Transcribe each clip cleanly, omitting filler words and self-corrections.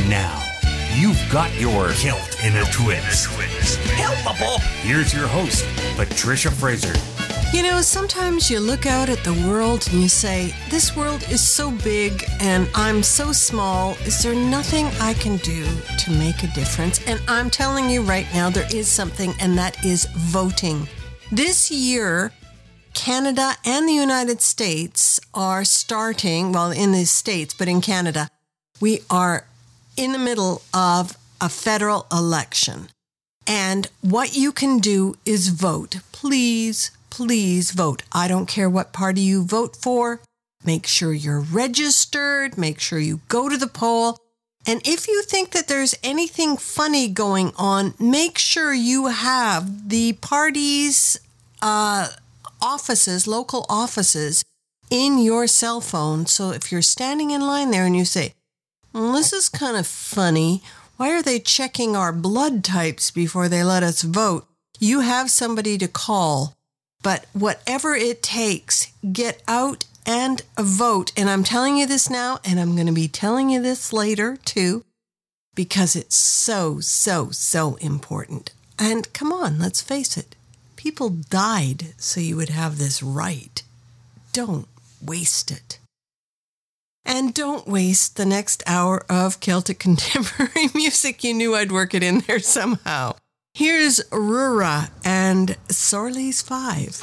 Now, you've got your Kilt in a Twist. Helpable. Here's your host, Patricia Fraser. You know, sometimes you look out at the world and you say, this world is so big and I'm so small. Is there nothing I can do to make a difference? And I'm telling you right now, there is something, and that is voting. This year, Canada and the United States are starting, well, in the States, but in Canada, we are in the middle of a federal election. And what you can do is vote. Please vote. I don't care what party you vote for. Make sure you're registered. Make sure you go to the poll. And if you think that there's anything funny going on, make sure you have the party's offices, local offices, in your cell phone. So if you're standing in line there and you say, this is kind of funny. Why are they checking our blood types before they let us vote? You have somebody to call. But whatever it takes, get out and vote. And I'm telling you this now, and I'm going to be telling you this later too, because it's so important. And come on, let's face it. People died so you would have this right. Don't waste it. And don't waste the next hour of Celtic contemporary music. You knew I'd work it in there somehow. Here's Rura and Sorley's 5.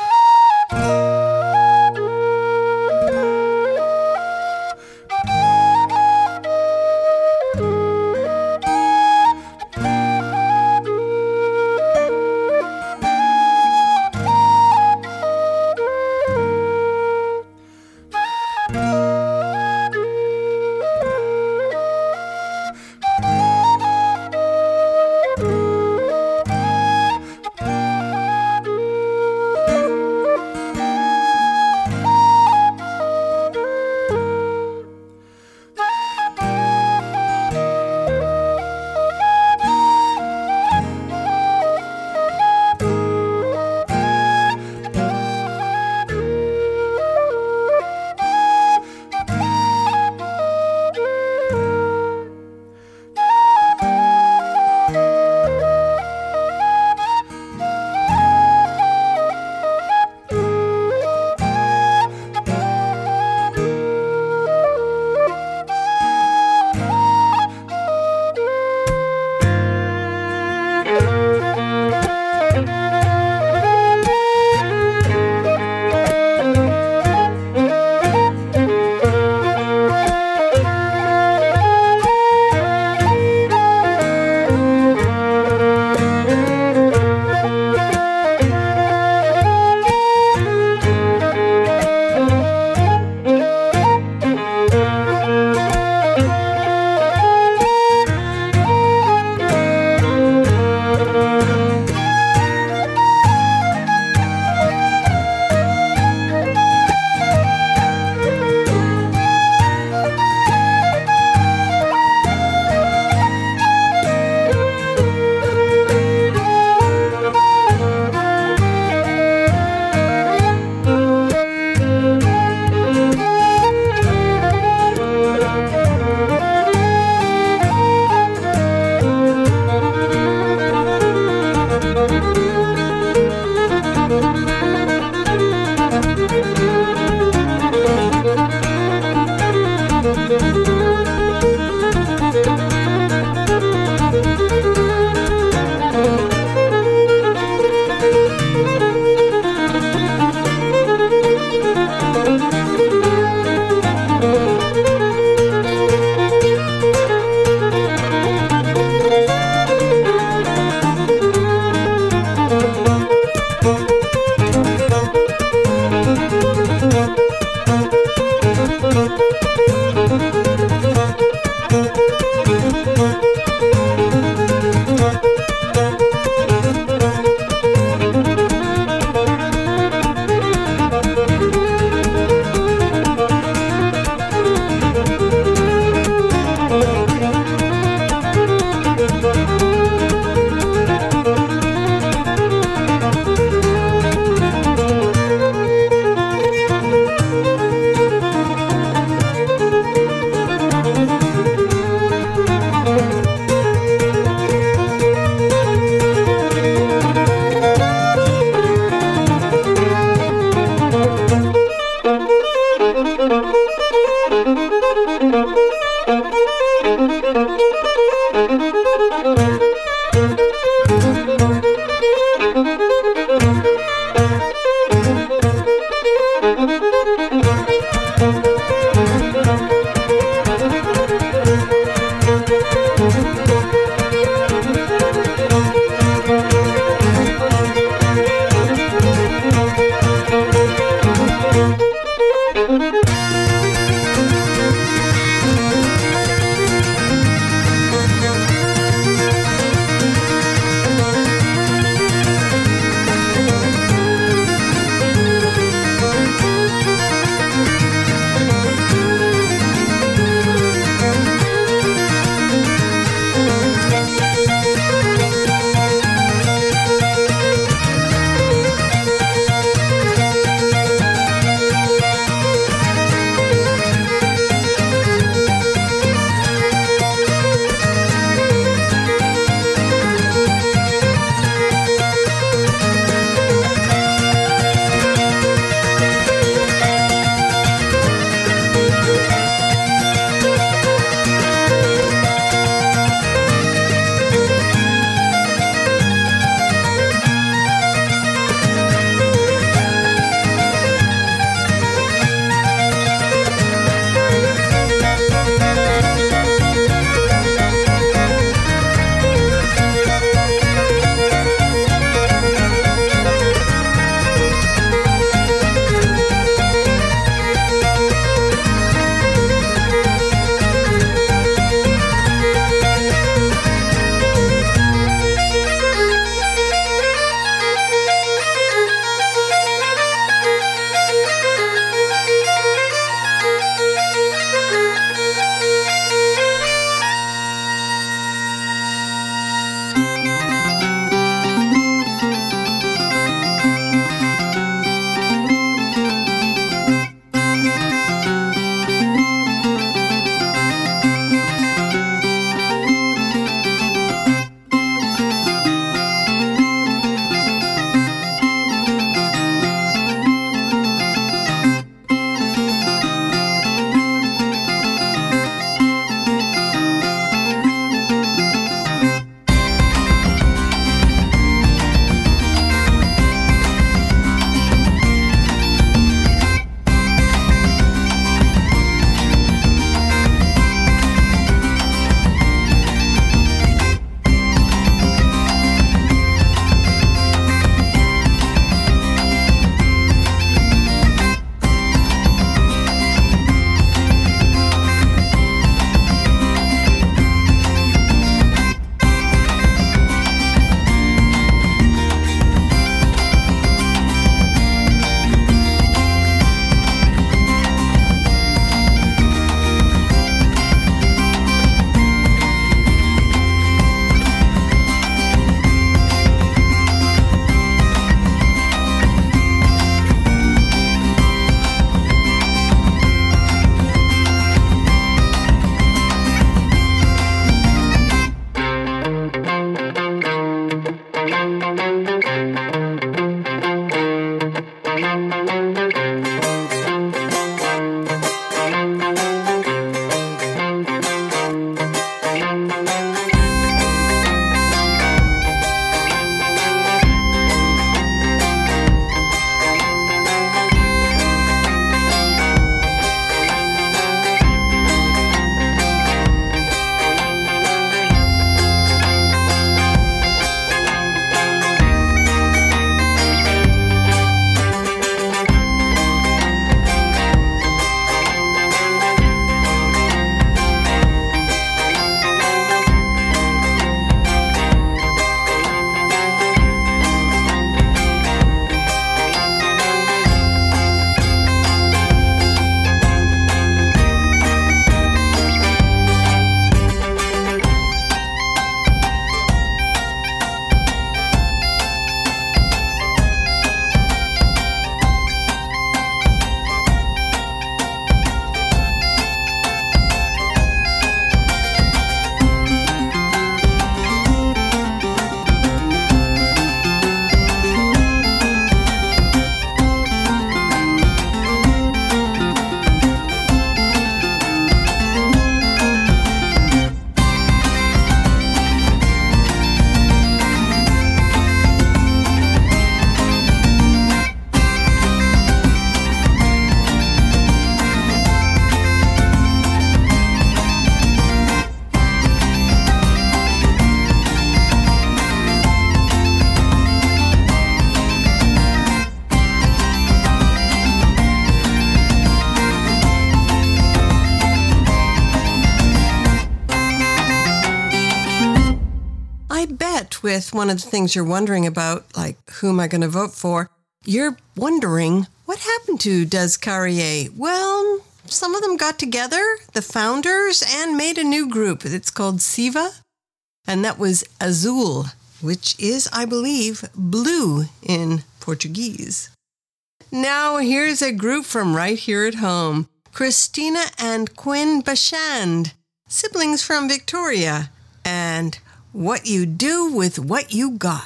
I bet with one of the things you're wondering about, like who am I going to vote for, you're wondering what happened to Des Carrier. Well, some of them got together, the founders, and made a new group. It's called Siva, and that was Azul, which is, I believe, blue in Portuguese. Now here's a group from right here at home, Christina and Quinn Bashand, siblings from Victoria, and What You Do With What You Got.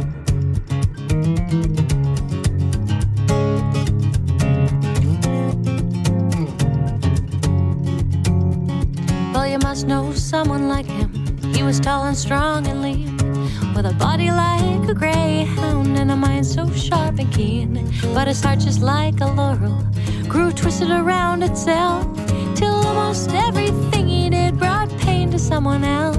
Well, you must know someone like him. He was tall and strong and lean, with a body like a greyhound and a mind so sharp and keen. But his heart, just like a laurel, grew twisted around itself, till almost everything he did brought pain to someone else.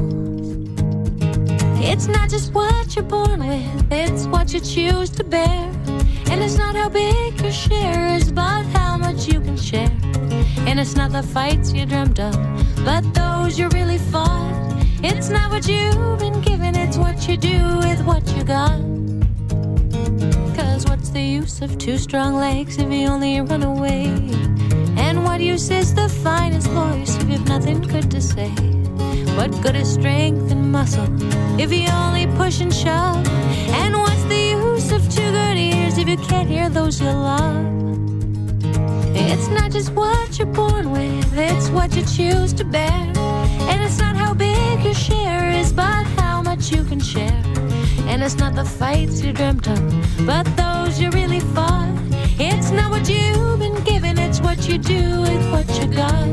It's not just what you're born with, it's what you choose to bear. And it's not how big your share is, but how much you can share. And it's not the fights you dreamt of, but those you really fought. It's not what you've been given, it's what you do with what you got. 'Cause what's the use of two strong legs if you only run away? And what use is the finest voice if you've nothing good to say? What good is strength and muscle if you only push and shove? And what's the use of two good ears if you can't hear those you love? It's not just what you're born with, it's what you choose to bear. And it's not how big your share is, but how much you can share. And it's not the fights you dreamt of, but those you really fought. It's not what you've been given, it's what you do with what you got.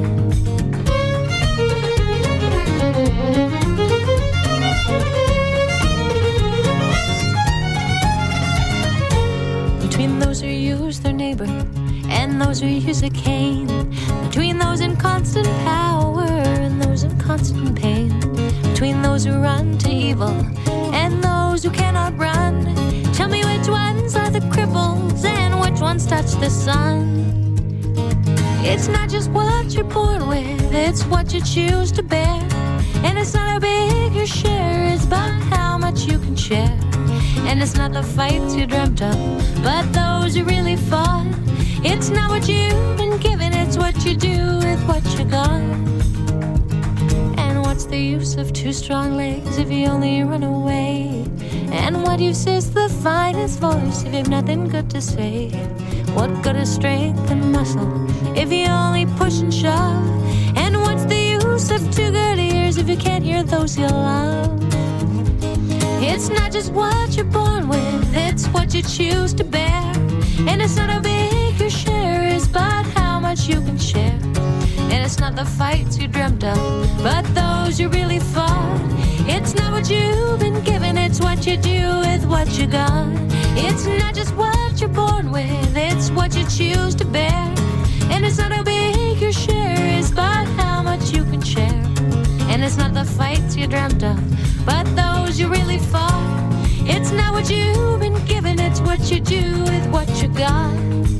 Between those who use their neighbor and those who use a cane, between those in constant power and those in constant pain, between those who run to evil and those who cannot run, tell me which ones are the cripples and which ones touch the sun. It's not just what you're born with, it's what you choose to bear. And it's not how big your share is, but how much you can share. And it's not the fights you dreamt of, but those you really fought. It's not what you've been given, it's what you do with what you got. And what's the use of two strong legs if you only run away? And what use is the finest voice if you've nothing good to say? What good is strength and muscle if you only push and shove? And what's the use of two good ears if you can't hear those you love? It's not just what you're born with, it's what you choose to bear. And it's not how big your share is, but how much you can share. And it's not the fights you dreamt of, but those you really fought. It's not what you've been given, it's what you do with what you got. It's not just what you're born with, it's what you choose to bear. And it's not how big your share is, but how much you can share. And it's not the fights you dreamt of, but those you really fought. It's not what you've been given, it's what you do with what you got.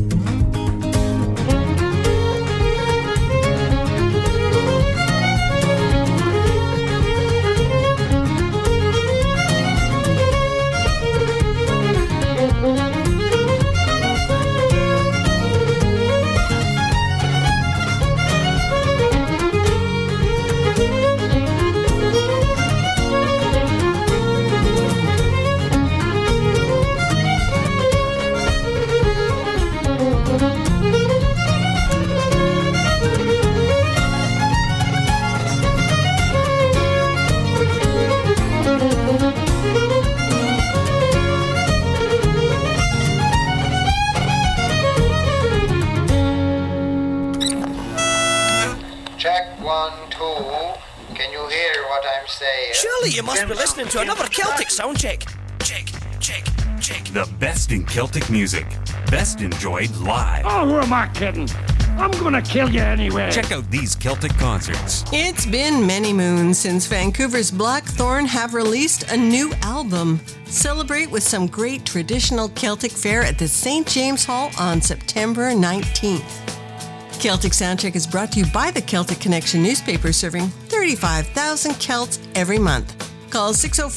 Surely you must be listening to another Celtic sound check. Check. The best in Celtic music. Best enjoyed live. Oh, who am I kidding? I'm gonna kill you anyway. Check out these Celtic concerts. It's been many moons since Vancouver's Blackthorn have released a new album. Celebrate with some great traditional Celtic fare at the St. James Hall on September 19th. Celtic Soundcheck is brought to you by the Celtic Connection newspaper, serving 35,000 Celts every month. call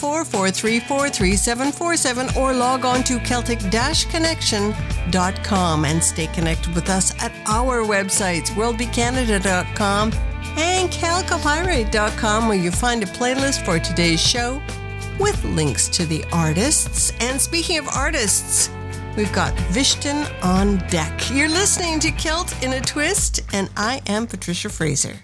604-434-3747 or log on to Celtic-Connection.com and stay connected with us at our websites, worldbeatcanada.com and calcopirate.com, where you find a playlist for today's show with links to the artists. And speaking of artists, we've got Vishton on deck. You're listening to Celt in a Twist, and I am Patricia Fraser.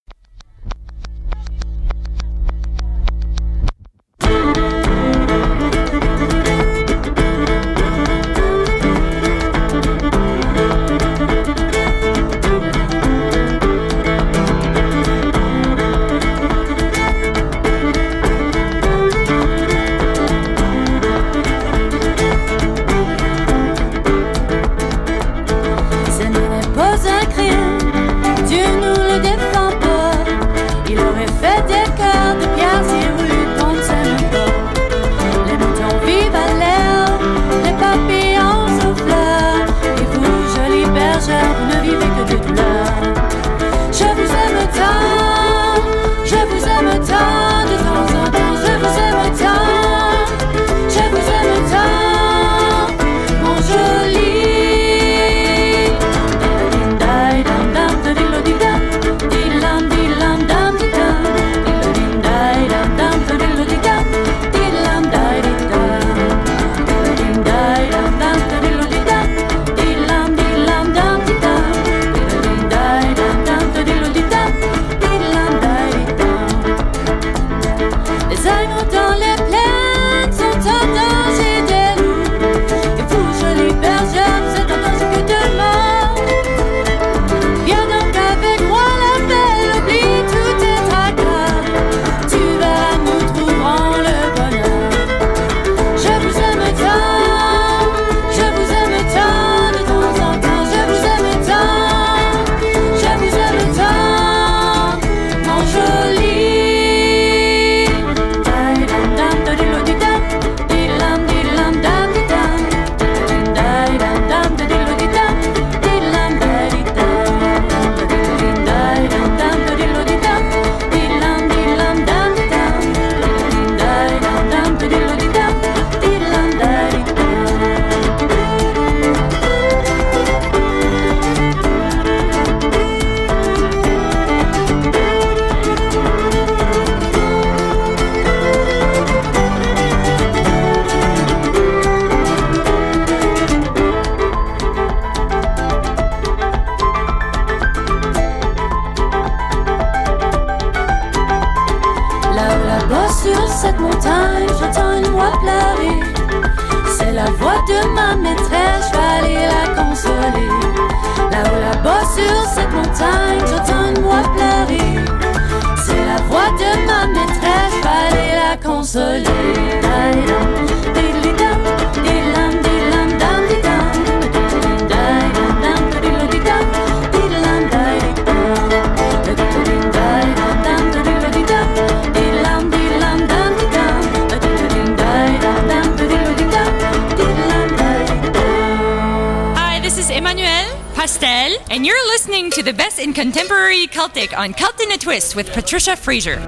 And you're listening to the best in contemporary Celtic on Celt in a Twist with Patricia Fraser.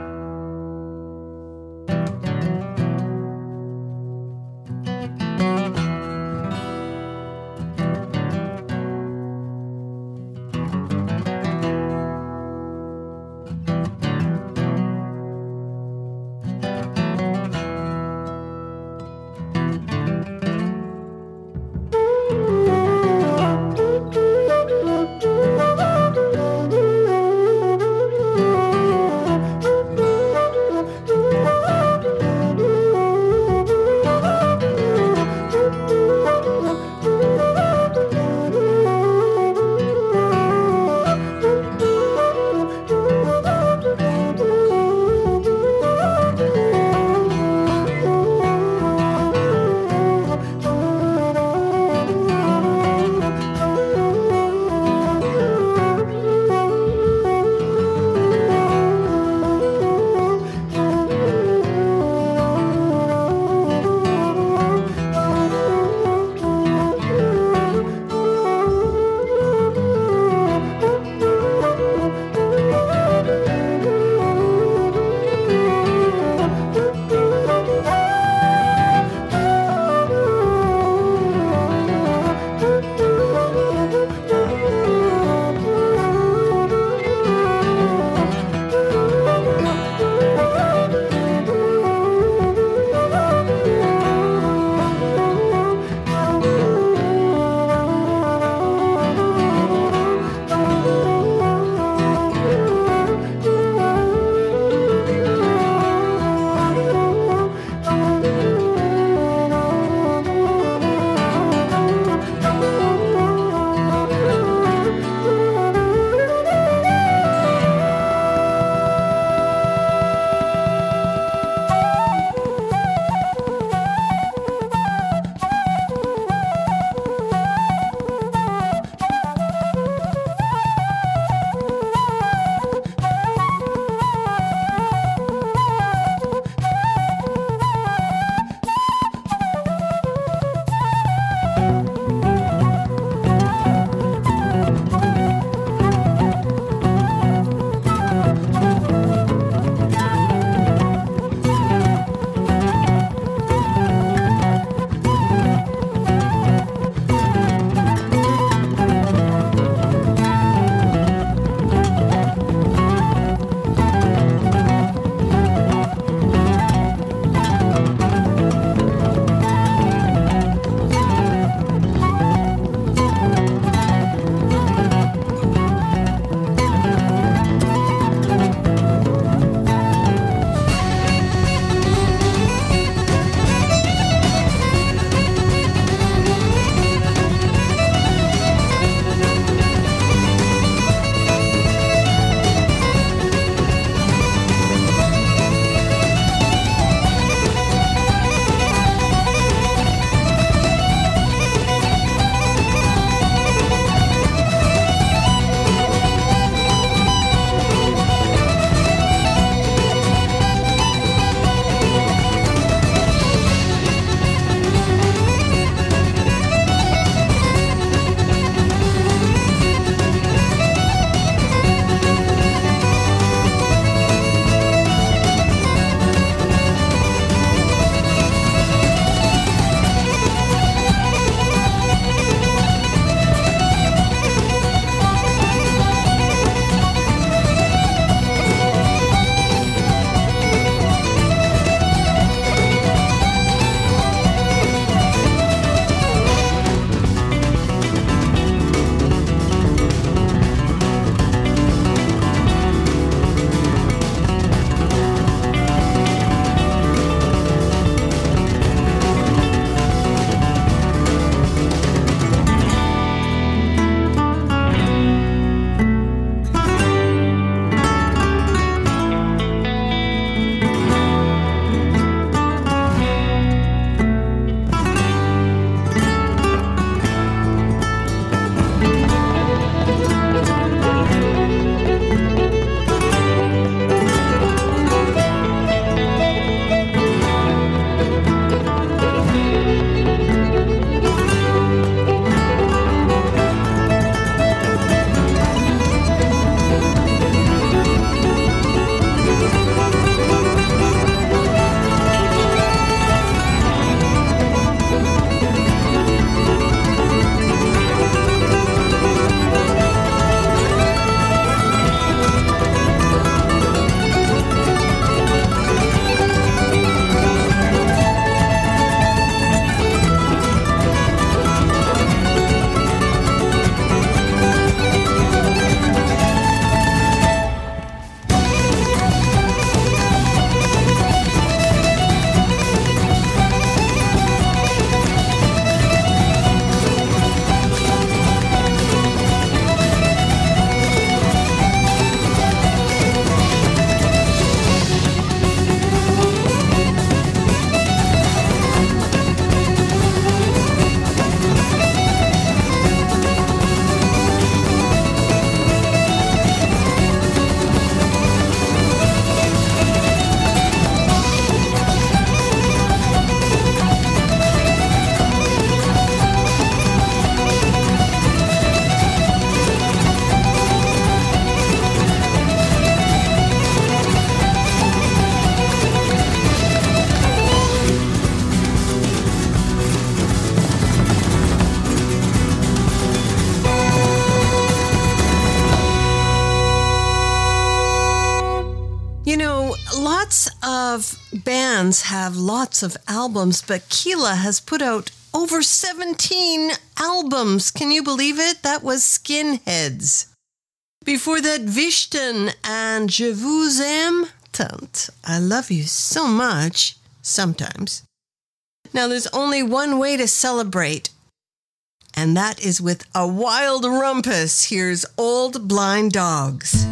of bands have lots of albums, but Keela has put out over 17 albums. Can you believe it? That was Skinheads. Before that, Vishten and Je vous aime tant. I love you so much, sometimes. Now, there's only one way to celebrate, and that is with a wild rumpus. Here's Old Blind Dogs.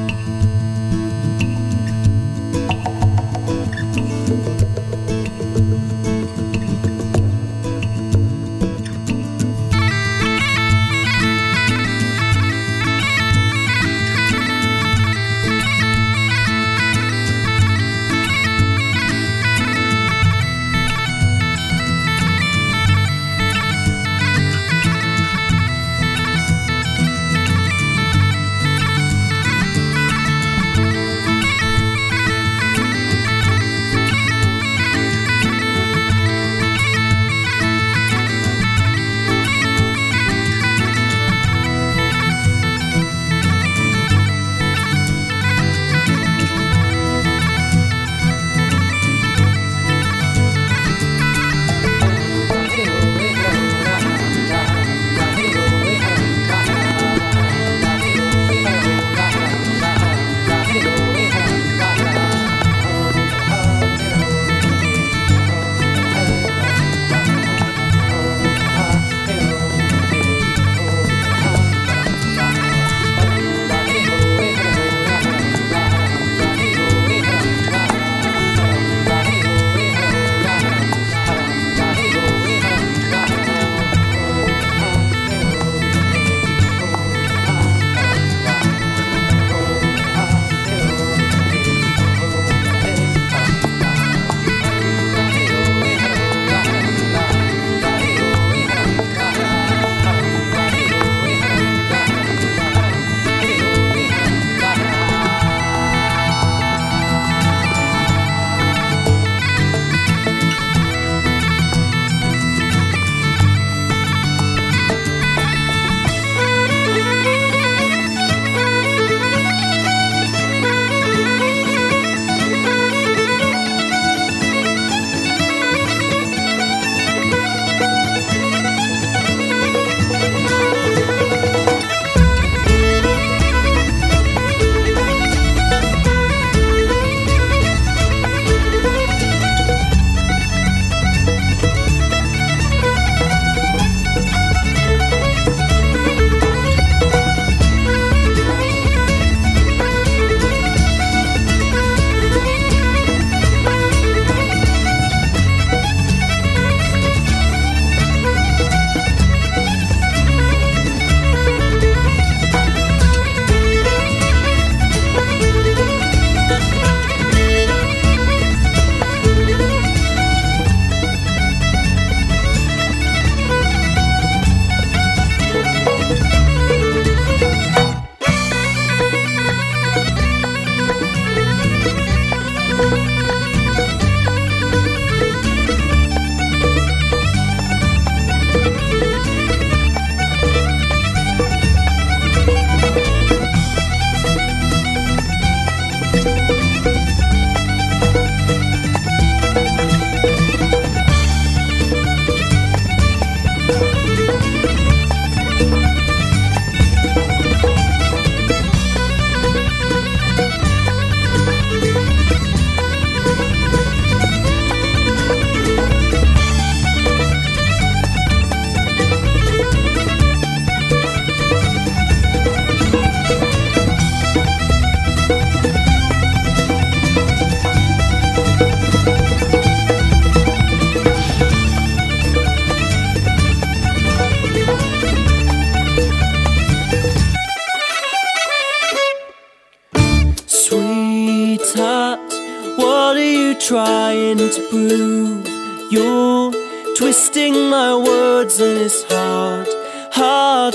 trying to prove. You're twisting my words and it's hard, hard,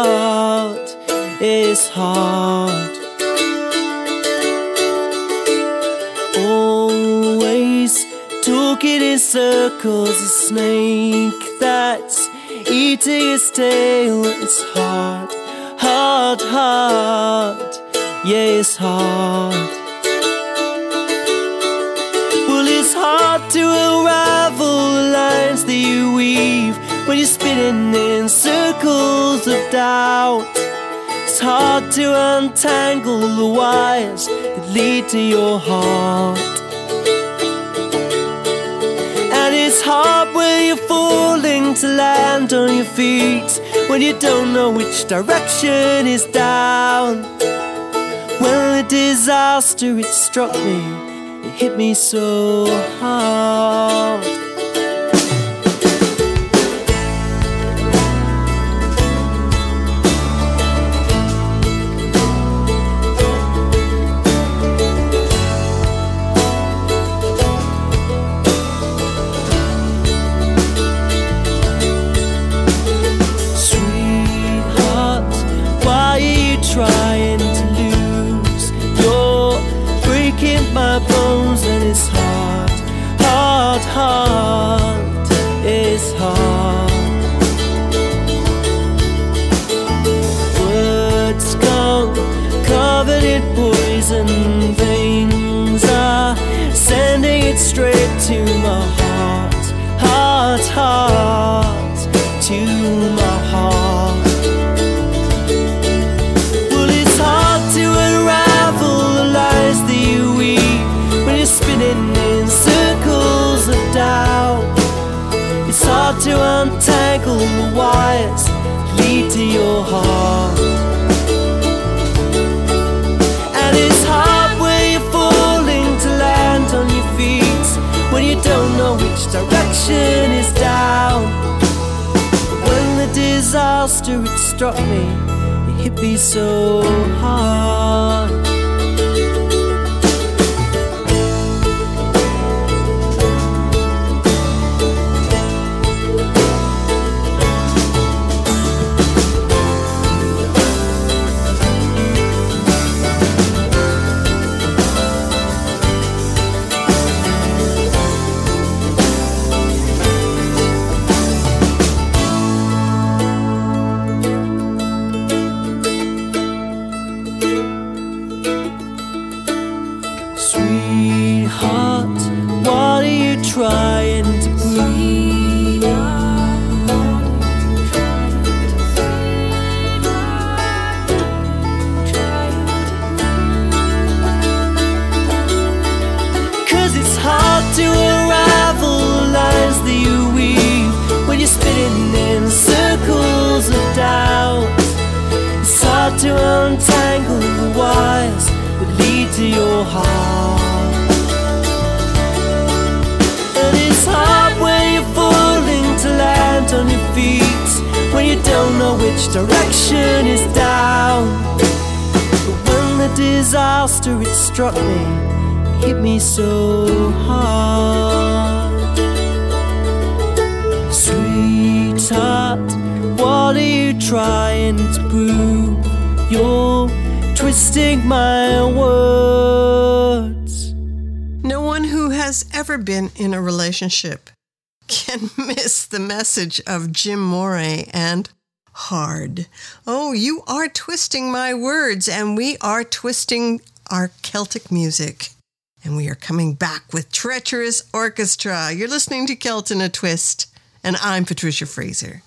hard. It's hard. Always talking in circles, a snake that's eating its tail. It's hard, hard, hard. Yeah, it's hard. it's hard to unravel the lines that you weave when you're spinning in circles of doubt. It's hard to untangle the wires that lead to your heart. And it's hard when you're falling to land on your feet, when you don't know which direction is down. When the disaster, it struck me, it hit me so hard. Sweetheart, why are you trying to lose? You're breaking my bones, and it's hard, hard, hard, it's hard. Words gone, covered in poison, veins are sending it straight to my heart, heart, heart, to my heart. Well, it's hard to unravel the lies that you weave when you're spinning in circles of doubt. It's hard to untangle the wires that lead to your heart. And it's hard when you're falling to land on your feet, when you don't know which direction is down. When the disaster, it struck me, it hit me so hard. Sweetheart, what are you trying to prove? 'Cause it's hard to unravel the lines that you weave when you're spinning in circles of doubt. It's hard to untangle the wires that lead to your heart. And it's hard when you're falling to land on your feet, when you don't know which direction is down. But when the disaster, it struck me, it hit me so hard. Sweetheart, what are you trying to prove? You're twisting my words. No one who has ever been in a relationship can miss the message of Jim Moray and Hard. Oh, you are twisting my words, and we are twisting our Celtic music. And we are coming back with Treacherous Orchestra. You're listening to Celt in a Twist, and I'm Patricia Fraser.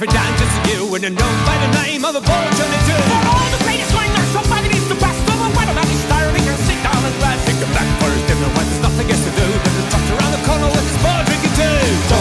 for dances to you, and you're known by the name of the Ball 22. For all the greatest swingers, somebody needs the best of them. Whether that is style, they can sit down and rest. Take them back first, and when there's nothing else to do, but the truck's around the corner with his ball drinking too.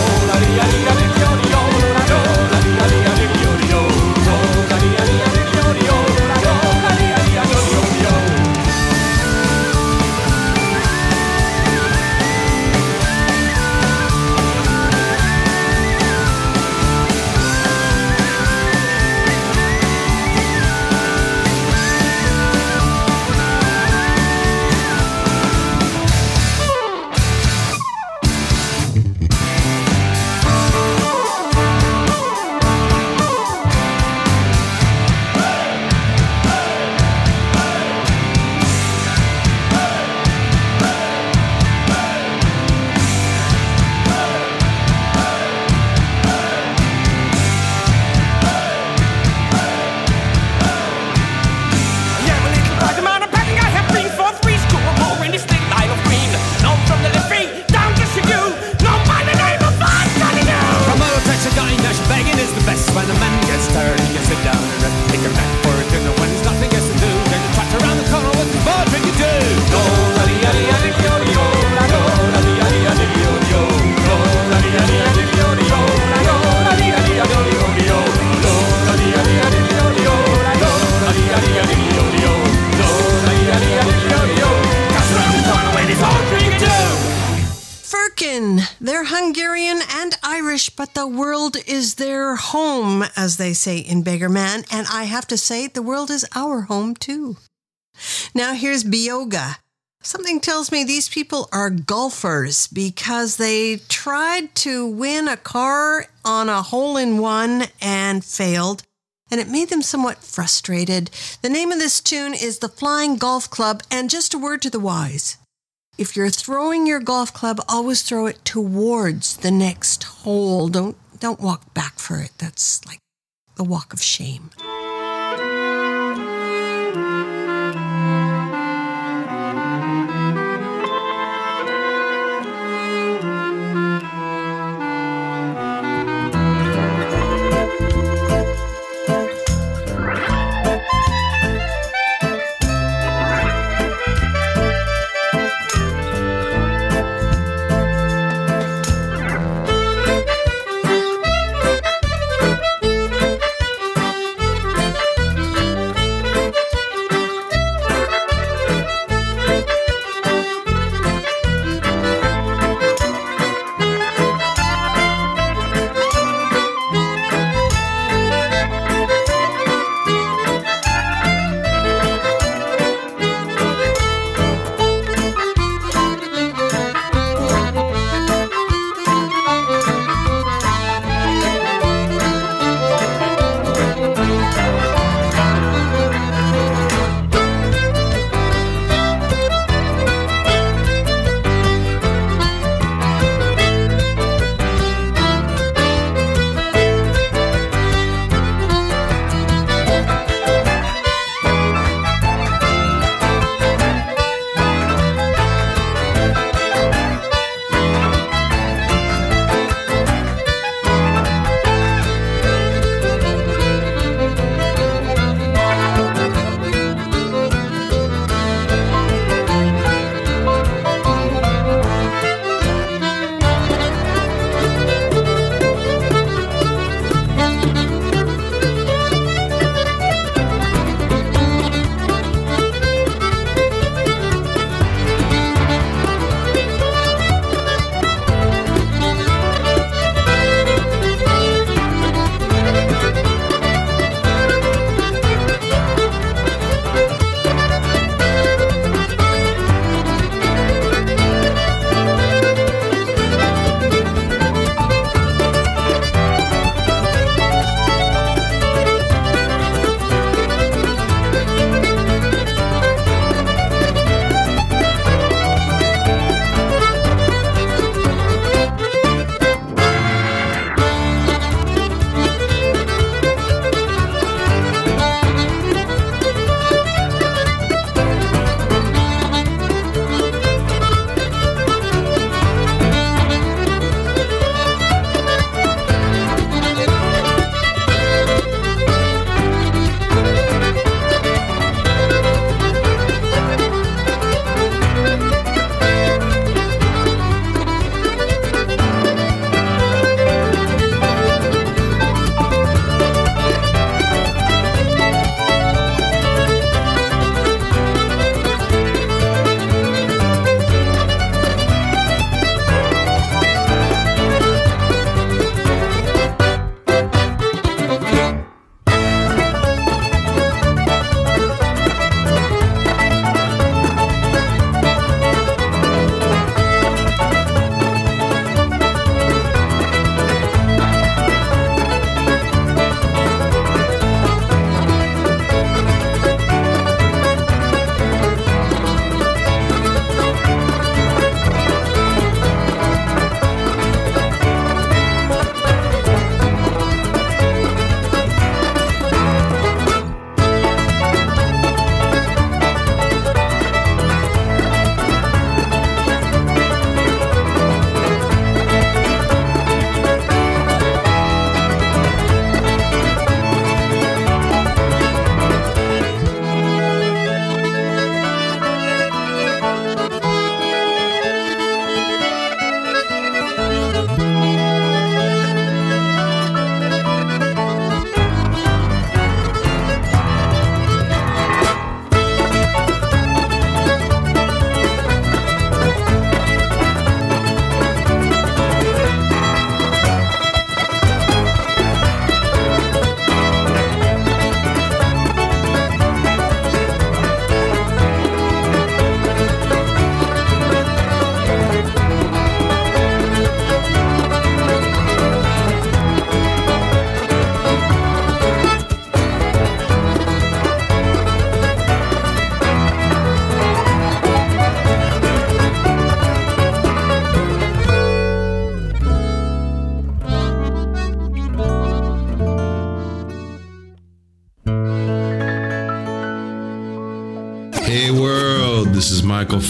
When the man gets tired, he can sit down and rest. Take a back for a dinner when there's nothing else to do. Then you trot around the corner with the ball drinking too. Firkin, they're Hungarian and Irish, but the world is their home, as they say in Beggar Man, and I have to say, the world is our home too. Now here's Bioga. Something tells me these people are golfers because they tried to win a car on a hole-in-one and failed, and it made them somewhat frustrated. The name of this tune is The Flying Golf Club, and just a word to the wise. If you're throwing your golf club, always throw it towards the next hole. Don't walk back for it. That's like the walk of shame.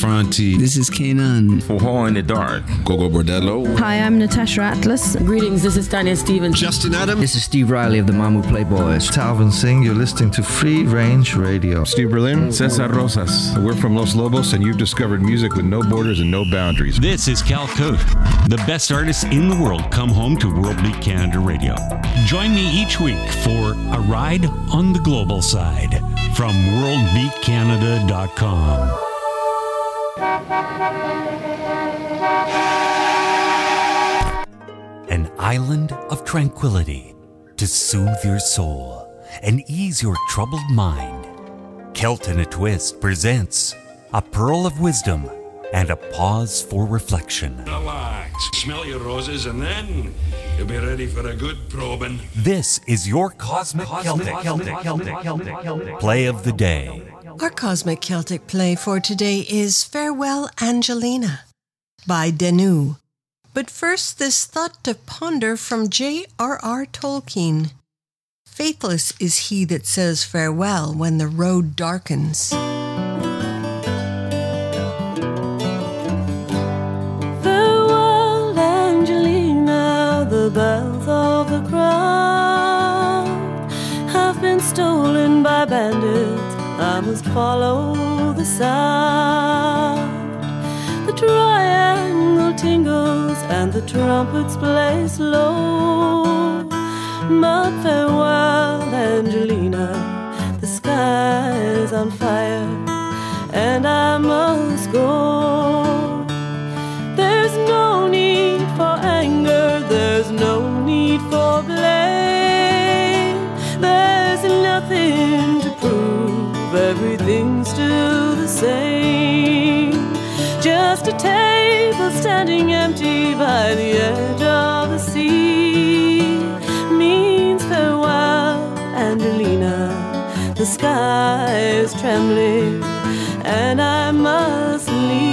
Franti. This is Kanan. For in the Dark. Gogo Bordello. Hi, I'm Natasha Atlas. Greetings, this is Tanya Stevens. Justin Adam. This is Steve Riley of the Mamu Playboys. Talvin Singh, you're listening to Free Range Radio. Steve Berlin. Cesar Rosas. We're from Los Lobos, and you've discovered music with no borders and no boundaries. This is Cal Cote. The best artists in the world come home to World Beat Canada Radio. Join me each week for a ride on the global side from worldbeatcanada.com. An island of tranquility to soothe your soul and ease your troubled mind. Celt in a Twist presents a pearl of wisdom and a pause for reflection. Relax, smell your roses, and then you'll be ready for a good probing. This is your Cosmic Celtic Play of the Day. Our Cosmic Celtic play for today is Farewell Angelina by Danu. But first, this thought to ponder from J.R.R. Tolkien. Faithless is he that says farewell when the road darkens. Farewell, Angelina, the bells of the crowd have been stolen by bandits. I must follow the sound. The triangle tingles and the trumpets play slow. But farewell, Angelina, the sky's on fire and I must go. There's no need for anger, there's no need for blame. There's nothing to prove, everything's still the same. Just a table standing empty by the edge of the sea means farewell, Angelina. The sky is trembling and I must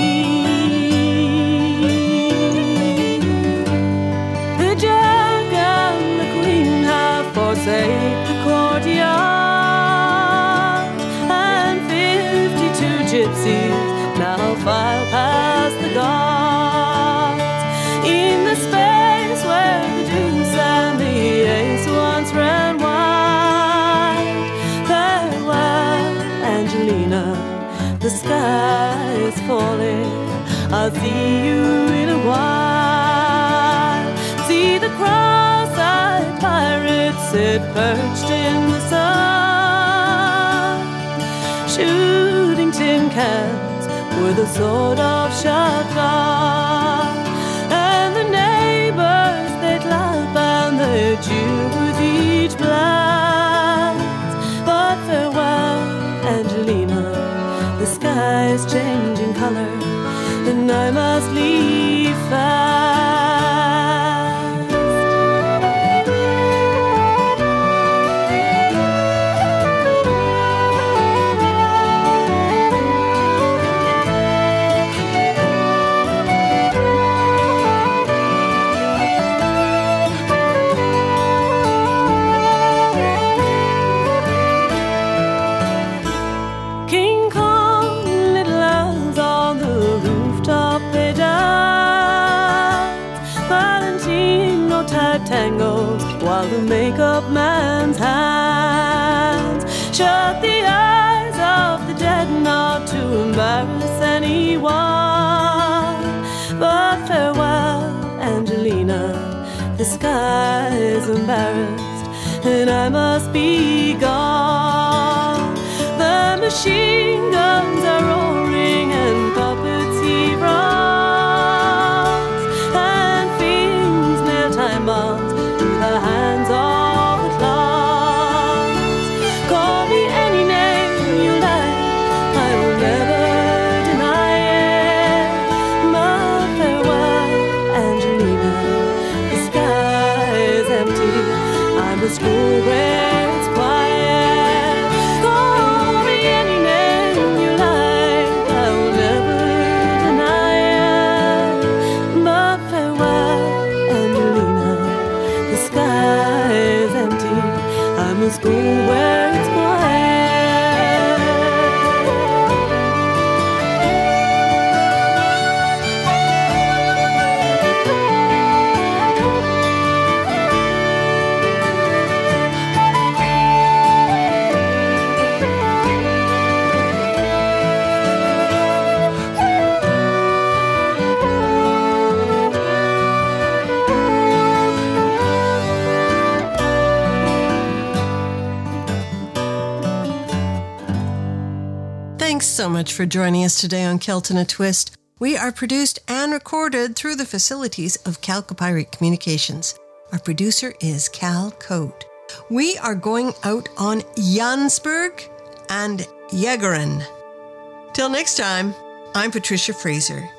leave. The Jack and the Queen have forsaken the courtyard, and 52 gypsies now file past the guards. In the space where the deuce and the ace once ran wide. Farewell, Angelina, the sky is falling. I'll see you in a while. See the cross-eyed pirates sit perched in the sun, shooting tin cans with a sort of shotgun. And the neighbors, they clap and they cheer with each blast. But farewell, Angelina, the sky is changing color and I must leave fast. Tangles while the makeup man's hands shut the eyes of the dead, not to embarrass anyone. But farewell, Angelina, the sky is embarrassed and I must be gone. The machine guns are roaring and puppets he runs, and fiends nail time bombs to the hands of the clowns. Call me any name you like, I will never deny it. But farewell, Angelina, the sky is empty, I must go where it's quiet. Call me any name you like, I will never deny it. But farewell, Angelina, the sky is empty, I must go where it's quiet. so much for joining us today on Kelton a Twist. We are produced and recorded through the facilities of Calcopyrite Communications. Our producer is Cal Coate. We are going out on Jansberg and Jägeren. Till next time, I'm Patricia Fraser.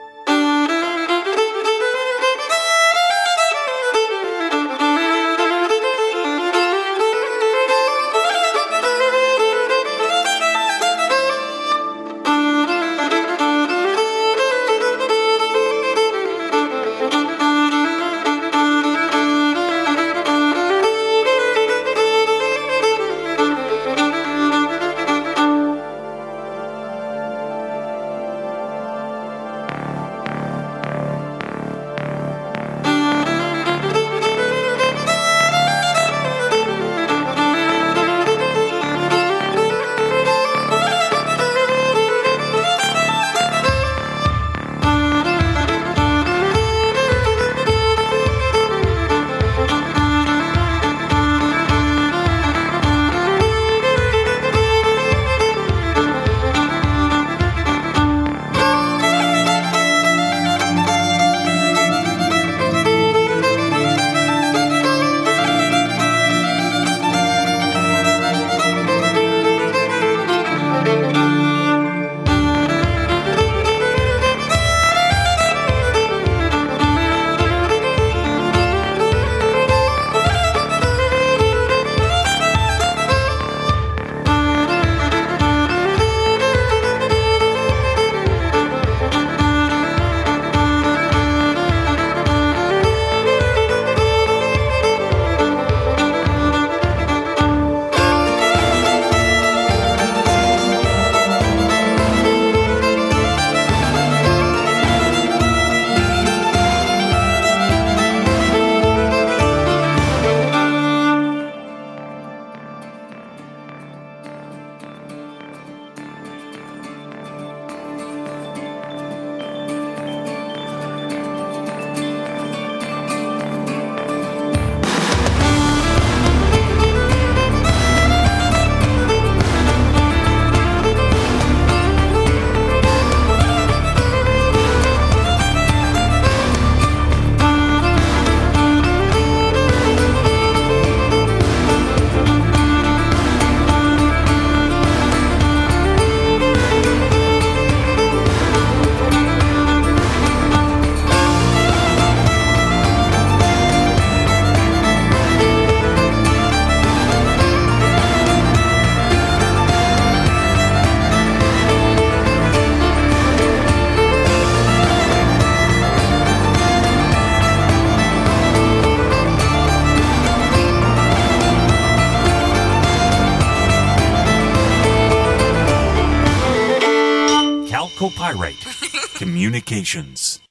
Calcopyrite Communications.